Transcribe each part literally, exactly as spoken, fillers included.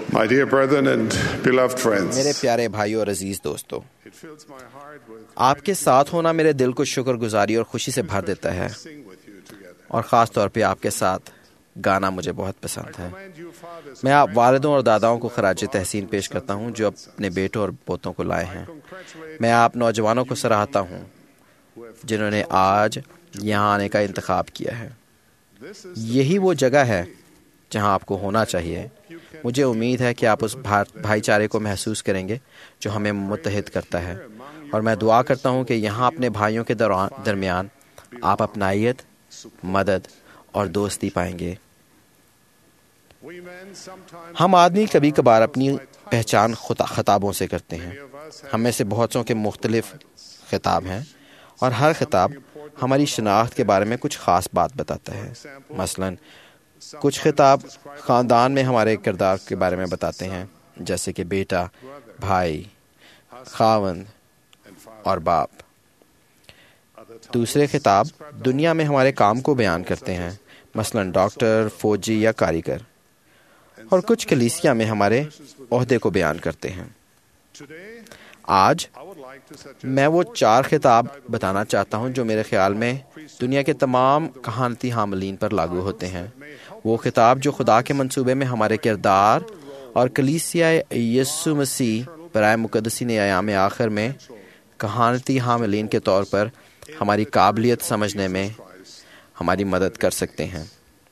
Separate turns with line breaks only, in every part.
My dear brethren and beloved friends,
میرے پیارے بھائیوں اور عزیز دوستو،
it fills my heart with
آپ کے ساتھ ہونا میرے دل کو شکر گزاری اور خوشی سے بھر دیتا ہے،
sing with you together.
اور خاص طور پہ آپ کے ساتھ گانا مجھے بہت
I
پسند ہے۔
commend you fathers
میں
and
آپ والدوں اور
grandfathers
داداؤں
who
کو
have
خراج
brought
تحسین
your
پیش کرتا
sons
ہوں
and
جو اپنے
grandsons.
بیٹوں اور پوتوں کو لائے
I
ہیں۔
congratulate
میں آپ نوجوانوں کو سراہتا ہوں
who have
جنہوں نے
chosen
آج
to
یہاں آنے کا
be
انتخاب کیا ہے۔
This is the
یہی وہ
place
جگہ
to
ہے
be.
جہاں آپ کو ہونا چاہیے۔ مجھے امید ہے کہ آپ اس بھائی چارے کو محسوس کریں گے جو ہمیں متحد کرتا ہے، اور میں دعا کرتا ہوں کہ یہاں اپنے بھائیوں کے درمیان آپ اپنائیت، مدد اور دوستی پائیں گے۔
We men sometimes
ہم آدمی کبھی کبھار
ourselves
اپنی
by titles.
پہچان خطابوں سے کرتے ہیں۔
Many of us have
ہم میں سے بہت سو کے مختلف خطاب ہیں، اور ہر خطاب ہماری شناخت کے بارے میں کچھ خاص بات بتاتا ہے۔ مثلاً کچھ خطاب خاندان میں ہمارے کردار کے بارے میں بتاتے ہیں، جیسے کہ بیٹا، بھائی، خاوند اور باپ۔ دوسرے خطاب دنیا میں ہمارے کام کو بیان کرتے ہیں، مثلاً ڈاکٹر، فوجی یا کاریگر۔ اور کچھ کلیسیا میں ہمارے عہدے کو بیان کرتے ہیں۔ آج میں وہ چار خطاب بتانا چاہتا ہوں جو میرے خیال میں دنیا کے تمام کہانتی حاملین پر لاگو ہوتے ہیں۔ وہ خطاب جو خدا کے منصوبے میں ہمارے کردار اور کلیسیا یسوع مسیح برائے مقدسین ایام آخر میں کہانتی حاملین کے طور پر ہماری قابلیت سمجھنے میں ہماری مدد کر سکتے ہیں۔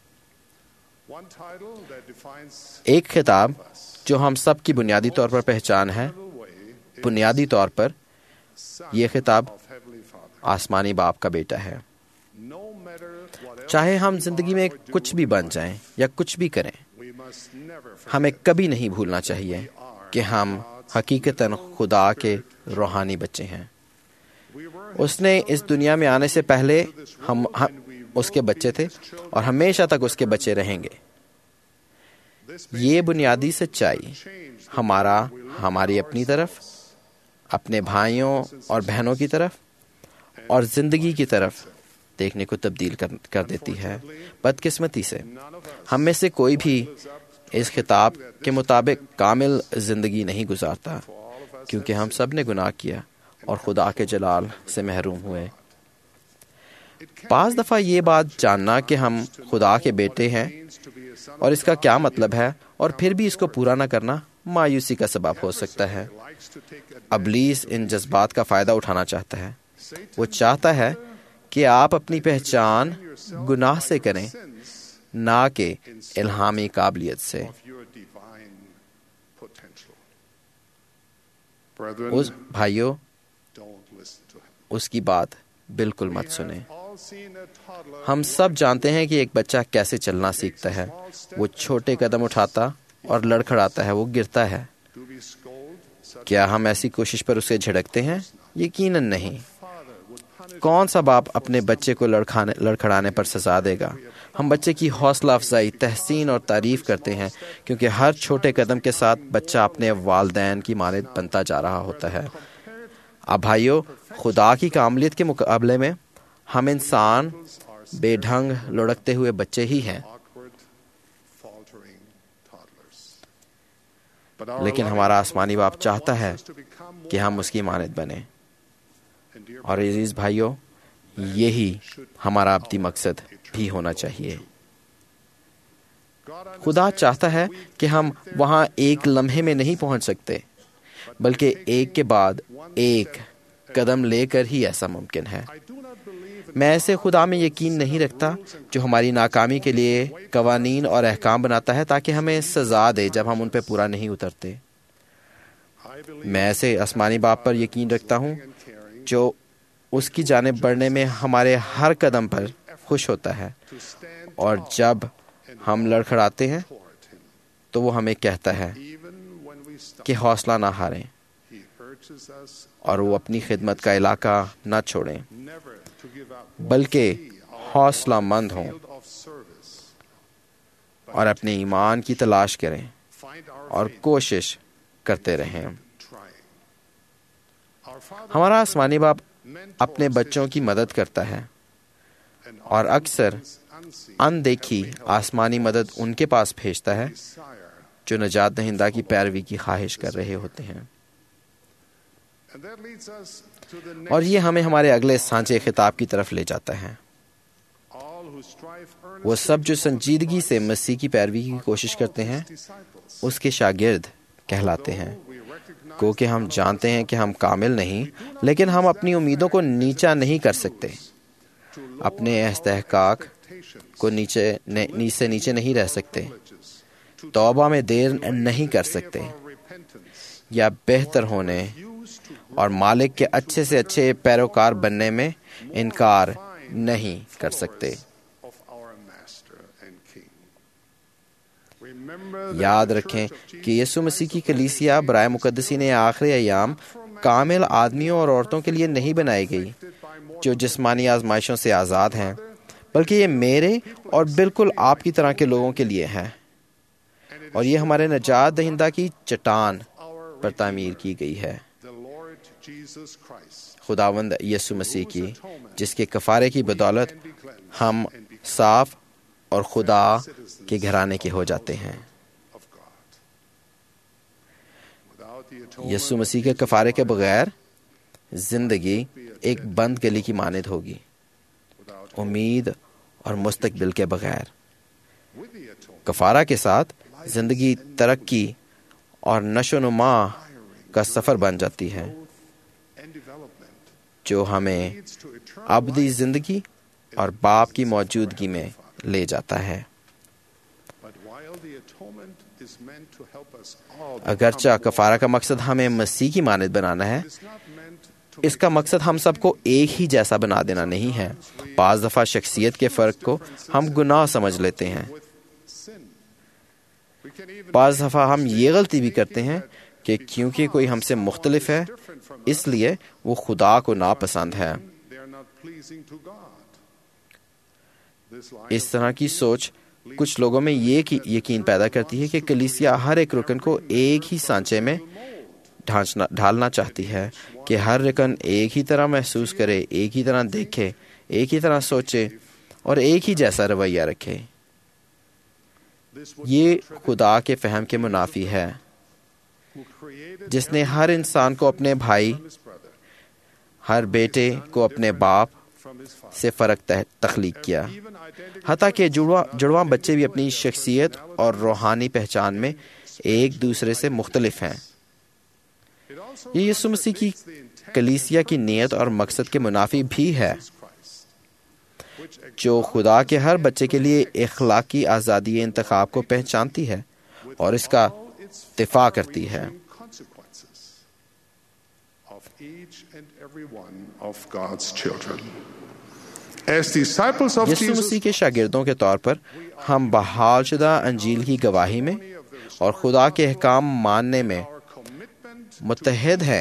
ایک خطاب جو ہم سب کی بنیادی طور پر پہچان ہے، بنیادی طور پر یہ خطاب آسمانی باپ کا بیٹا ہے۔ چاہے ہم زندگی میں کچھ بھی بن جائیں یا کچھ بھی کریں، ہمیں کبھی نہیں بھولنا چاہیے کہ ہم حقیقتاً خدا کے روحانی بچے ہیں۔ اس نے اس دنیا میں آنے سے پہلے ہم, ہم اس کے بچے تھے اور ہمیشہ تک اس کے بچے رہیں گے۔ یہ بنیادی سچائی ہمارا ہماری اپنی طرف، اپنے بھائیوں اور بہنوں کی طرف اور زندگی کی طرف دیکھنے کو تبدیل کر, کر دیتی ہے۔ بدقسمتی سے ہم میں سے کوئی بھی اس خطاب کے مطابق کامل زندگی نہیں گزارتا، کیونکہ ہم سب نے گناہ کیا اور خدا کے جلال سے محروم ہوئے۔ بعض دفعہ یہ بات جاننا کہ ہم خدا کے بیٹے ہیں اور اس کا کیا مطلب ہے، اور پھر بھی اس کو پورا نہ کرنا مایوسی کا سبب ہو سکتا ہے۔ ابلیس ان جذبات کا فائدہ اٹھانا چاہتا ہے۔ وہ چاہتا ہے کہ آپ اپنی پہچان گناہ سے کریں، نہ کہ الہامی قابلیت سے۔ اس بھائیوں، اس کی بات بالکل مت سنیں۔ ہم سب جانتے ہیں کہ ایک بچہ کیسے چلنا سیکھتا ہے۔ وہ چھوٹے قدم اٹھاتا اور لڑکھڑاتا ہے، وہ گرتا ہے۔ کیا ہم ایسی کوشش پر اسے جھڑکتے ہیں؟ یقیناً نہیں۔ کون سا باپ اپنے بچے کو لڑکھانے لڑکھڑانے پر سزا دے گا؟ ہم بچے کی حوصلہ افزائی، تحسین اور تعریف کرتے ہیں، کیونکہ ہر چھوٹے قدم کے ساتھ بچہ اپنے والدین کی مانند بنتا جا رہا ہوتا ہے۔ اب بھائیو، خدا کی کاملیت کے مقابلے میں ہم انسان بے ڈھنگ لڑکتے ہوئے بچے ہی ہیں، لیکن ہمارا آسمانی باپ چاہتا ہے کہ ہم اس کی مانند بنیں۔ اور عزیز بھائیو، یہی ہمارا ابدی مقصد بھی ہونا چاہیے۔ خدا چاہتا ہے کہ ہم وہاں ایک لمحے میں نہیں پہنچ سکتے، بلکہ ایک کے بعد ایک قدم لے کر ہی ایسا ممکن ہے۔ میں ایسے خدا میں یقین نہیں رکھتا جو ہماری ناکامی کے لیے قوانین اور احکام بناتا ہے تاکہ ہمیں سزا دے جب ہم ان پہ پورا نہیں اترتے۔ میں ایسے آسمانی باپ پر یقین رکھتا ہوں جو اس کی جانب بڑھنے میں ہمارے ہر قدم پر خوش ہوتا ہے، اور جب ہم لڑکھڑاتے ہیں تو وہ ہمیں کہتا ہے کہ حوصلہ نہ ہاریں، اور وہ اپنی خدمت کا علاقہ نہ چھوڑیں، بلکہ حوصلہ مند ہوں اور اپنے ایمان کی تلاش کریں اور کوشش کرتے رہیں۔ ہمارا آسمانی باپ اپنے بچوں کی مدد کرتا ہے، اور اکثر اندیکھی آسمانی مدد ان کے پاس بھیجتا ہے جو نجات دہندہ کی پیروی کی خواہش کر رہے ہوتے ہیں۔
And that leads us to the
اور
next.
یہ ہمیں hمارے اگلے سانچے خطاب کی طرف لے جاتا ہے۔
All who strive
وہ
earnestly
سب جو
to follow
سنجیدگی سے
Christ
مسیح کی پیروی کی
are
کوشش
called
کرتے ہیں
his disciples.
اس کے شاگرد کہلاتے ہیں۔
Though we recognize
گو کہ
that
ہم
none of
جانتے
us
ہیں
are
کہ ہم کامل نہیں، لیکن ہم اپنی امیدوں کو نیچا نہیں کر سکتے،
to lower
اپنے
our
استحقاق
expectations,
کو نیچے نیچے نیچے نہیں رہ سکتے،
privileges, to
توبہ میں دیر
delay
نہیں
the
کر
day of
سکتے
our repentance,
یا بہتر ہونے
use to
اور
grow
مالک کے
into
اچھے سے اچھے
better,
پیروکار
more
بننے میں
more
انکار
refined
نہیں کر سکتے۔
followers of our Master and King. Remember that
یاد
the
رکھیں
Church of
کہ
Jesus
یسوع مسیح
Christ
کی
of Latter-day
کلیسیا برائے
Saints
مقدسین
was
آخری ایام
not for man
کامل آدمیوں اور عورتوں کے لیے نہیں بنائی گئی
afflicted by mortal
جو جسمانی آزمائشوں سے آزاد ہیں،
temptation,
بلکہ یہ میرے اور بالکل آپ کی طرح کے لوگوں کے لیے ہے،
and it
اور
is
یہ
built
ہمارے
upon
نجات دہندہ کی چٹان
our
پر تعمیر
Redeemer,
کی گئی ہے،
the Lord Jesus Christ.
خداوند یسوع مسیح کی، جس کے کفارے کی بدولت
We can be cleansed
ہم
and become
صاف اور خدا
citizens
کے گھرانے کے
of
ہو
the
جاتے ہیں۔
household of God. Without the atonement
یسوع
of
مسیح کے
Jesus
کفارے کے
Christ,
بغیر زندگی ایک بند گلی کی مانند ہوگی،
without hope,
امید اور مستقبل کے بغیر۔
with the atonement,
کفارہ کے ساتھ زندگی ترقی اور نشو و نما کا سفر بن جاتی ہے،
growth and development
جو ہمیں
leads to eternal
ابدی
life,
زندگی اور باپ کی موجودگی میں لے جاتا ہے۔
but while the atonement is meant to help us all
اگرچہ
become
کفارہ کا مقصد ہمیں مسیح کی مانند بنانا ہے،
It is not meant to
اس کا مقصد ہم سب کو ایک ہی جیسا بنا دینا نہیں ہے۔ بعض دفعہ شخصیت کے فرق کو ہم گناہ سمجھ لیتے ہیں،
with sin. We can even
بعض دفعہ ہم یہ غلطی بھی کرتے ہیں کہ کیونکہ کوئی ہم سے مختلف ہے اس لیے وہ خدا کو ناپسند ہے۔
they are not pleasing to God. This line
us
of
طرح کی سوچ کچھ لوگوں میں یہ کی یقین پیدا کرتی ہے کہ کلیسیا ہر ایک رکن کو ایک ہی سانچے میں ڈھانچنا ڈھالنا چاہتی ہے کہ ہر رکن ایک ہی طرح محسوس کرے، ایک ہی طرح دیکھے، ایک ہی طرح سوچے اور ایک ہی جیسا رویہ رکھے۔
this would
یہ
contradict
خدا کے فہم کے منافی ہے،
who created
جس نے ہر انسان کو اپنے بھائی،
from his brother,
ہر بیٹے کو اپنے باپ
from his father.
سے فرق تح- تخلیق کیا،
Even identical
حتیٰ کہ
twins
جڑواں
do not
جڑواں
in
بچے
any
بھی
way
اپنی
have
شخصیت اور
personalities
روحانی پہچان میں ایک دوسرے سے مختلف ہیں۔
It also
یہ یسوع مسیح کی
contradicts the intent
کلیسیا کی نیت اور مقصد کے منافی بھی ہے، جو خدا کے ہر بچے کے لیے اخلاقی آزادی انتخاب کو پہچانتی ہے اور اس کا دفاع کرتی ہے۔ یسوع مسیح کے شاگردوں کے طور پر ہم بحال شدہ انجیل کی گواہی میں اور خدا کے احکام ماننے میں متحد ہیں،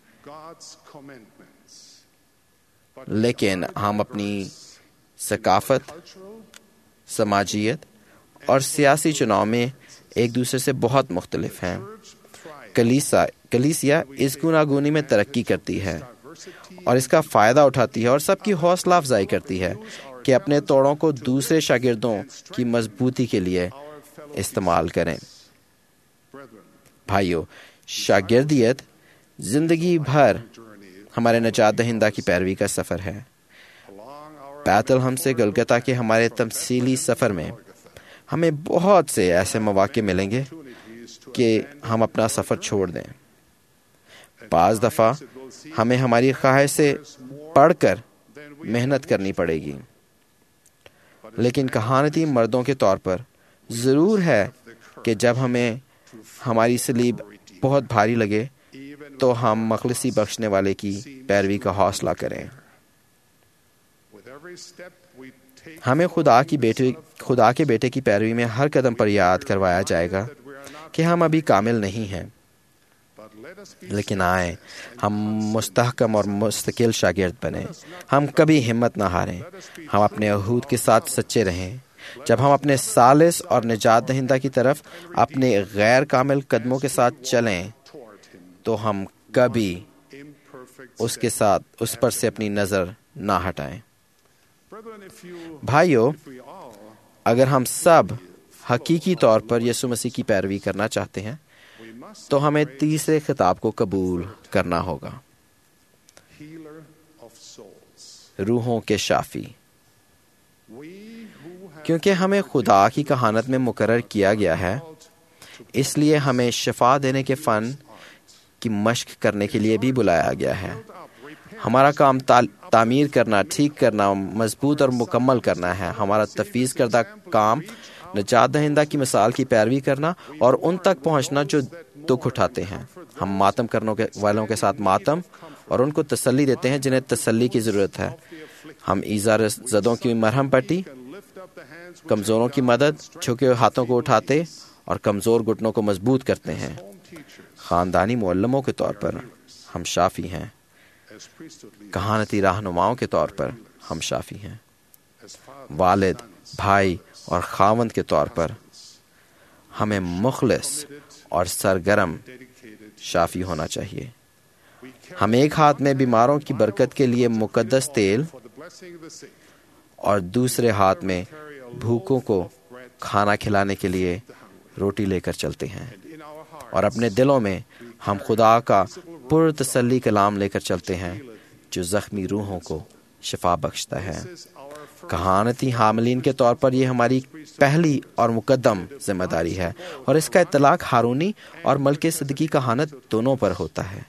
لیکن ہم اپنی ثقافت، سماجیت اور سیاسی چناؤ میں ایک دوسرے سے بہت مختلف ہیں۔ کلیسا کلیسیا اس گوناگونی میں ترقی کرتی ہے اور اس کا فائدہ اٹھاتی ہے اور سب کی حوصلہ افزائی کرتی ہے کہ اپنے توڑوں کو دوسرے شاگردوں کی مضبوطی کے لیے استعمال کریں۔ بھائیو، شاگردیت زندگی بھر ہمارے نجات دہندہ کی پیروی کا سفر ہے۔ بیت الہم سے گلگتا کے ہمارے تمثیلی سفر میں ہمیں بہت سے ایسے مواقع ملیں گے کہ ہم اپنا سفر چھوڑ دیں۔ بعض دفعہ ہمیں ہماری خواہش سے پڑھ کر محنت کرنی پڑے گی، لیکن کہانتی مردوں کے طور پر ضرور ہے کہ جب ہمیں ہماری صلیب بہت بھاری لگے تو ہم مخلصی بخشنے والے کی پیروی کا حوصلہ کریں۔ ہمیں خدا کی بیٹے خدا کے بیٹے کی پیروی میں ہر قدم پر یاد کروایا جائے گا کہ ہم ابھی کامل نہیں ہیں، لیکن آئیں ہم مستحکم اور مستقل شاگرد بنیں۔ ہم کبھی ہمت نہ ہاریں، ہم اپنے عہود کے ساتھ سچے رہیں۔ جب ہم اپنے ثالث اور نجات دہندہ کی طرف اپنے غیر کامل قدموں کے ساتھ چلیں تو ہم کبھی اس کے ساتھ اس پر سے اپنی نظر نہ ہٹائیں۔ بھائیو، اگر ہم سب حقیقی طور پر یسوع مسیح کی پیروی کرنا چاہتے ہیں تو ہمیں تیسرے خطاب کو قبول کرنا ہوگا، روحوں کے شافی، کیونکہ ہمیں خدا کی کہانت میں مقرر کیا گیا ہے، اس لیے ہمیں شفا دینے کے فن کی مشق کرنے کے لیے بھی بلایا گیا ہے۔ ہمارا کام تعمیر کرنا، ٹھیک کرنا، مضبوط اور مکمل کرنا ہے۔ ہمارا تفویض کردہ کام نجات دہندہ کی مثال کی پیروی کرنا اور ان تک پہنچنا جو دکھ اٹھاتے ہیں۔ ہم ماتم کرنے والوں کے ساتھ ماتم اور ان کو تسلی دیتے ہیں جنہیں تسلی کی ضرورت ہے۔ ہم ایذا زدوں کی مرہم پٹی، کمزوروں کی مدد، جھکے ہوئے ہاتھوں کو اٹھاتے اور کمزور گھٹنوں کو مضبوط کرتے ہیں۔ خاندانی معلموں کے طور پر ہم شافی ہیں، کہانتی رہنماؤں کے طور پر ہم شافی ہیں، والد، بھائی اور خاوند کے طور پر ہمیں مخلص اور سرگرم شافی ہونا چاہیے۔ ہم ایک ہاتھ میں بیماروں کی برکت کے لیے مقدس تیل اور دوسرے ہاتھ میں بھوکوں کو کھانا کھلانے کے لیے روٹی لے کر چلتے ہیں، اور اپنے دلوں میں ہم خدا کا پر تسلی کلام لے کر چلتے ہیں جو زخمی روحوں کو شفا بخشتا ہے۔ کہانتی حاملین کے طور پر یہ ہماری پہلی اور مقدم ذمہ داری ہے، اور اس کا اطلاق ہارونی اور ملک صدیقی کہانت دونوں پر ہوتا ہے۔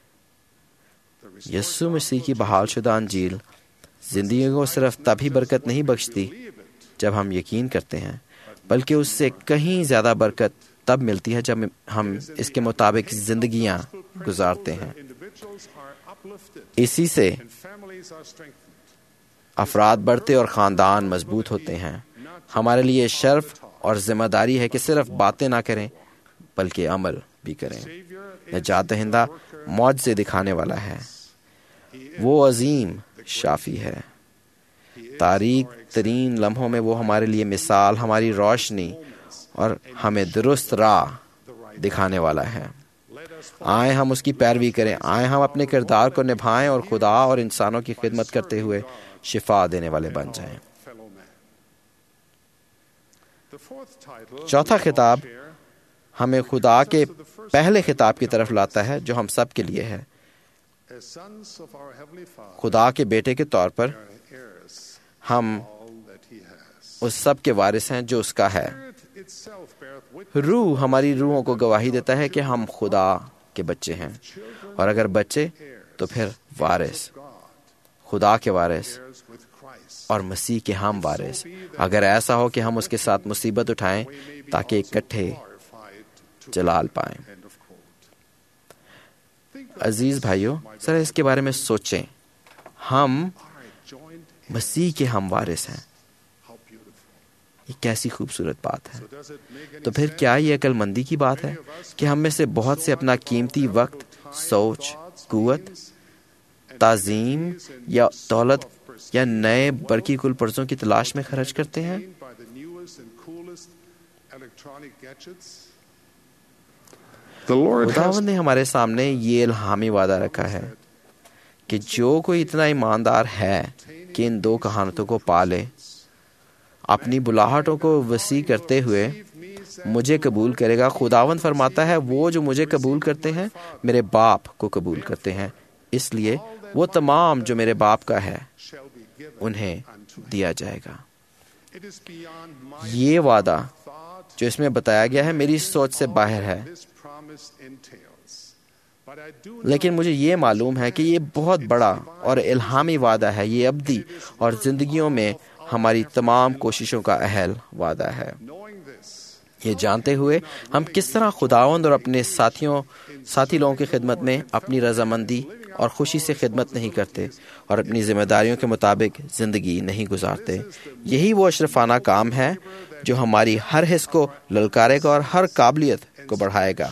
یسوع مسیح کی بحال شدہ انجیل زندگی کو صرف تبھی برکت نہیں بخشتی جب ہم یقین کرتے ہیں، بلکہ اس سے کہیں زیادہ برکت تب ملتی ہے جب ہم اس کے مطابق زندگیاں گزارتے ہیں۔ اسی سے افراد بڑھتے اور خاندان مضبوط ہوتے ہیں۔ ہمارے لیے شرف اور ذمہ داری ہے کہ صرف باتیں نہ کریں بلکہ عمل بھی کریں۔ نجات دہندہ معجزے دکھانے والا ہے، وہ عظیم شافی ہے۔ تاریک ترین لمحوں میں وہ ہمارے لیے مثال، ہماری روشنی اور ہمیں درست راہ دکھانے والا ہے۔ آئیں ہم اس کی پیروی کریں، آئیں ہم اپنے کردار کو نبھائیں اور خدا اور انسانوں کی خدمت کرتے ہوئے شفا دینے والے بن جائیں۔ چوتھا خطاب ہمیں خدا کے پہلے خطاب کی طرف لاتا ہے جو ہم سب کے لیے ہے۔ خدا کے بیٹے کے طور پر ہم اس سب کے وارث ہیں جو اس کا ہے۔ روح ہماری روحوں کو گواہی دیتا ہے کہ ہم خدا کے بچے ہیں، اور اگر بچے تو پھر وارث، خدا کے وارث اور مسیح کے ہم وارث، اگر ایسا ہو کہ ہم اس کے ساتھ مصیبت اٹھائیں تاکہ اکٹھے جلال پائیں۔ عزیز بھائیوں، ذرا اس کے بارے میں سوچیں، ہم مسیح کے ہم وارث ہیں، یہ کیسی خوبصورت بات ہے۔ تو پھر کیا یہ عقل مندی کی بات ہے کہ ہم میں سے بہت سے اپنا قیمتی وقت، سوچ، قوت، تعظیم یا دولت یا نئے برقی کل پرزوں کی تلاش میں خرچ کرتے ہیں؟ خداوند نے ہمارے سامنے یہ الہامی وعدہ رکھا ہے کہ جو کوئی اتنا ایماندار ہے کہ ان دو کہانتوں کو پالے، اپنی بلاہٹوں کو وسیع کرتے ہوئے مجھے قبول کرے گا۔ خداوند فرماتا ہے، وہ جو مجھے قبول کرتے ہیں میرے باپ کو قبول کرتے ہیں، اس لیے وہ تمام جو میرے باپ کا ہے انہیں دیا جائے گا۔ یہ وعدہ جو اس میں بتایا گیا ہے میری سوچ سے باہر ہے، لیکن مجھے یہ معلوم ہے کہ یہ بہت بڑا اور الہامی وعدہ ہے۔ یہ ابدی اور زندگیوں میں ہماری تمام کوششوں کا اہل وعدہ ہے۔ یہ جانتے ہوئے ہم کس طرح خداوند اور اپنے ساتھیوں ساتھی لوگوں کی خدمت میں اپنی رضامندی اور خوشی سے خدمت نہیں کرتے اور اپنی ذمہ داریوں کے مطابق زندگی نہیں گزارتے۔ یہی وہ اشرفانہ کام ہے جو ہماری ہر حص کو للکارے گا اور ہر قابلیت کو بڑھائے گا۔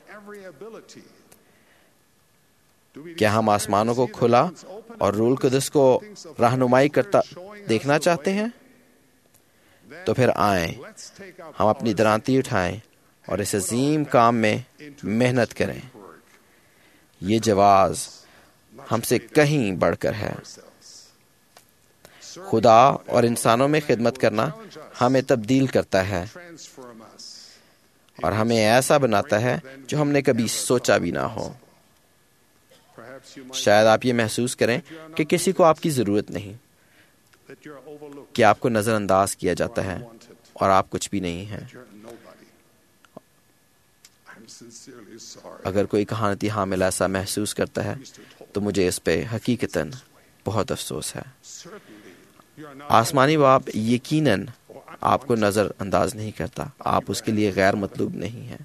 کیا ہم آسمانوں کو کھلا اور روح القدس کو رہنمائی کرتا دیکھنا چاہتے ہیں؟ تو پھر آئیں ہم اپنی درانتی اٹھائیں اور اس عظیم کام میں محنت کریں۔ یہ جواز ہم سے کہیں بڑھ کر ہے۔ خدا اور انسانوں میں خدمت کرنا ہمیں تبدیل کرتا ہے اور ہمیں ایسا بناتا ہے جو ہم نے کبھی سوچا بھی نہ ہو۔ شاید آپ یہ محسوس کریں کہ کسی کو آپ کی ضرورت نہیں، کہ آپ کو نظر انداز کیا جاتا ہے اور آپ کچھ بھی نہیں ہیں۔ اگر کوئی کہانتی حامل ایسا محسوس کرتا ہے تو مجھے اس پہ حقیقتاً بہت افسوس ہے۔ آسمانی باپ یقیناً آپ کو نظر انداز نہیں کرتا، آپ اس کے لیے غیر مطلوب نہیں ہیں۔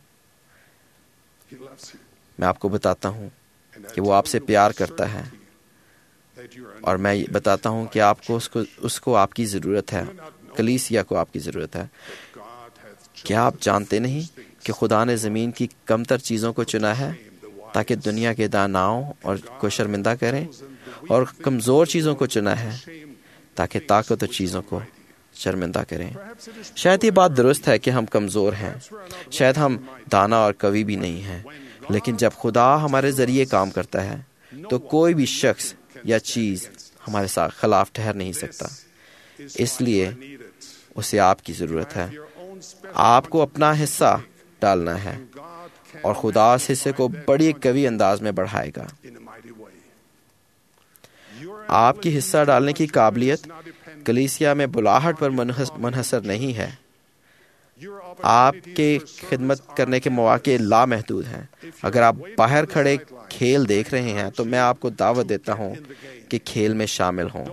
میں آپ کو بتاتا ہوں کہ وہ آپ سے پیار کرتا ہے، اور میں بتاتا ہوں کہ آپ کو اس کو اس کو آپ کی ضرورت ہے، کلیسیا کو آپ کی ضرورت ہے۔ کیا آپ جانتے نہیں کہ خدا نے زمین کی کمتر چیزوں کو چنا ہے تاکہ دنیا کے داناؤں اور کو شرمندہ کریں، اور کمزور چیزوں کو چنا ہے تاکہ طاقتور چیزوں کو شرمندہ کریں؟ شاید یہ بات درست ہے کہ ہم کمزور ہیں، شاید ہم دانا اور قوی بھی نہیں ہیں، لیکن جب خدا ہمارے ذریعے کام کرتا ہے تو کوئی بھی شخص یا چیز ہمارے ساتھ خلاف ٹھہر نہیں سکتا۔ اس لیے اسے آپ کی ضرورت ہے۔ آپ کو اپنا حصہ ڈالنا ہے اور خدا اس حصے کو بڑی قوی انداز میں بڑھائے گا۔ آپ کی حصہ ڈالنے کی قابلیت کلیسیا میں بلاہٹ پر منحصر نہیں ہے۔ آپ کے خدمت کرنے کے مواقع لامحدود ہیں۔ اگر آپ باہر کھڑے کھیل دیکھ رہے ہیں تو میں آپ کو دعوت دیتا ہوں کہ کھیل میں شامل ہوں۔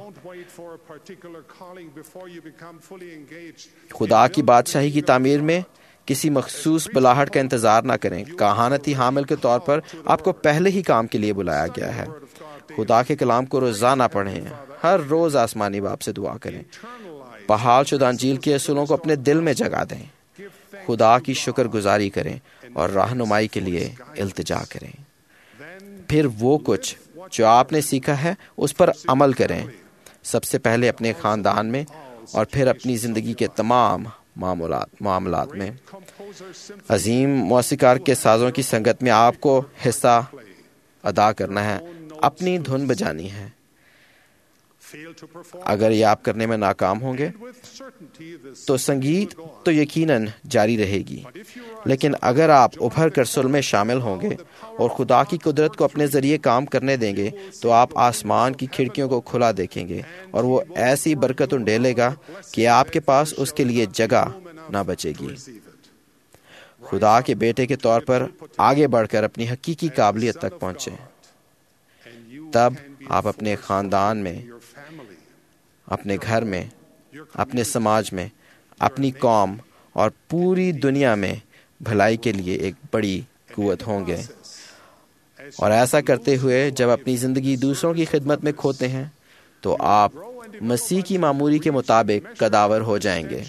خدا کی بادشاہی کی تعمیر میں کسی مخصوص بلاہٹ کا انتظار نہ کریں۔ کہانتی حامل کے طور پر آپ کو پہلے ہی کام کے لیے بلایا گیا ہے۔ خدا کے کلام کو روزانہ پڑھیں، ہر روز آسمانی باپ سے دعا کریں، بحال شدہ انجیل کے اصولوں کو اپنے دل میں جگا دیں، خدا کی شکر گزاری کریں اور رہنمائی کے لیے التجا کریں۔ پھر وہ کچھ جو آپ نے سیکھا ہے اس پر عمل کریں، سب سے پہلے اپنے خاندان میں اور پھر اپنی زندگی کے تمام معاملات معاملات میں۔ عظیم موسیقار کے سازوں کی سنگت میں آپ کو حصہ ادا کرنا ہے، اپنی دھن بجانی ہے۔ اگر یہ آپ کرنے میں ناکام ہوں گے تو سنگیت تو یقیناً جاری رہے گی، لیکن اگر آپ ابھر کر صلح میں شامل ہوں گے اور خدا کی قدرت کو اپنے ذریعے کام کرنے دیں گے تو آپ آسمان کی کھڑکیوں کو کھلا دیکھیں گے اور وہ ایسی برکت انڈیلے گا کہ آپ کے پاس اس کے لیے جگہ نہ بچے گی۔ خدا کے بیٹے کے طور پر آگے بڑھ کر اپنی حقیقی قابلیت تک پہنچیں، تب آپ اپنے خاندان میں، اپنے گھر میں، اپنے سماج میں، اپنی قوم اور پوری دنیا میں بھلائی کے لیے ایک بڑی قوت ہوں گے۔ اور ایسا کرتے ہوئے جب اپنی زندگی دوسروں کی خدمت میں کھوتے ہیں تو آپ مسیح کی معموری کے مطابق قداور ہو جائیں گے۔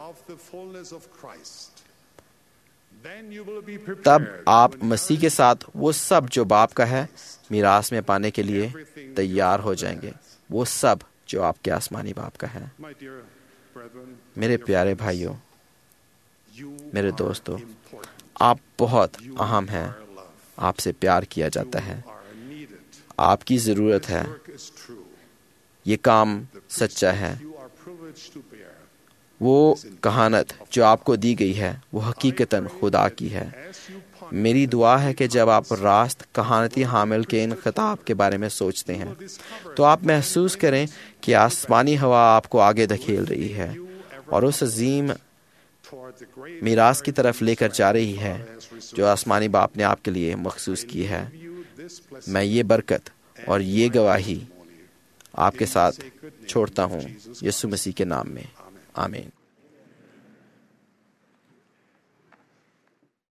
تب آپ مسیح کے ساتھ وہ سب جو باپ کا ہے میراث میں پانے کے لیے تیار ہو جائیں گے، وہ سب جو آپ کے آسمانی باپ کا ہے۔ میرے پیارے بھائیوں، میرے دوستوں، آپ بہت اہم ہیں، آپ سے پیار کیا جاتا ہے، آپ کی ضرورت ہے، یہ کام سچا ہے۔ وہ کہانت جو آپ کو دی گئی ہے وہ حقیقتاً خدا کی ہے۔ میری دعا ہے کہ جب آپ راست کہانتی حامل کے ان خطاب کے بارے میں سوچتے ہیں تو آپ محسوس کریں کہ آسمانی ہوا آپ کو آگے دھکیل رہی ہے اور اس عظیم میراث کی طرف لے کر جا رہی ہے جو آسمانی باپ نے آپ کے لیے مخصوص کی ہے۔ میں یہ برکت اور یہ گواہی آپ کے ساتھ چھوڑتا ہوں یسوع مسیح کے نام میں، آمین۔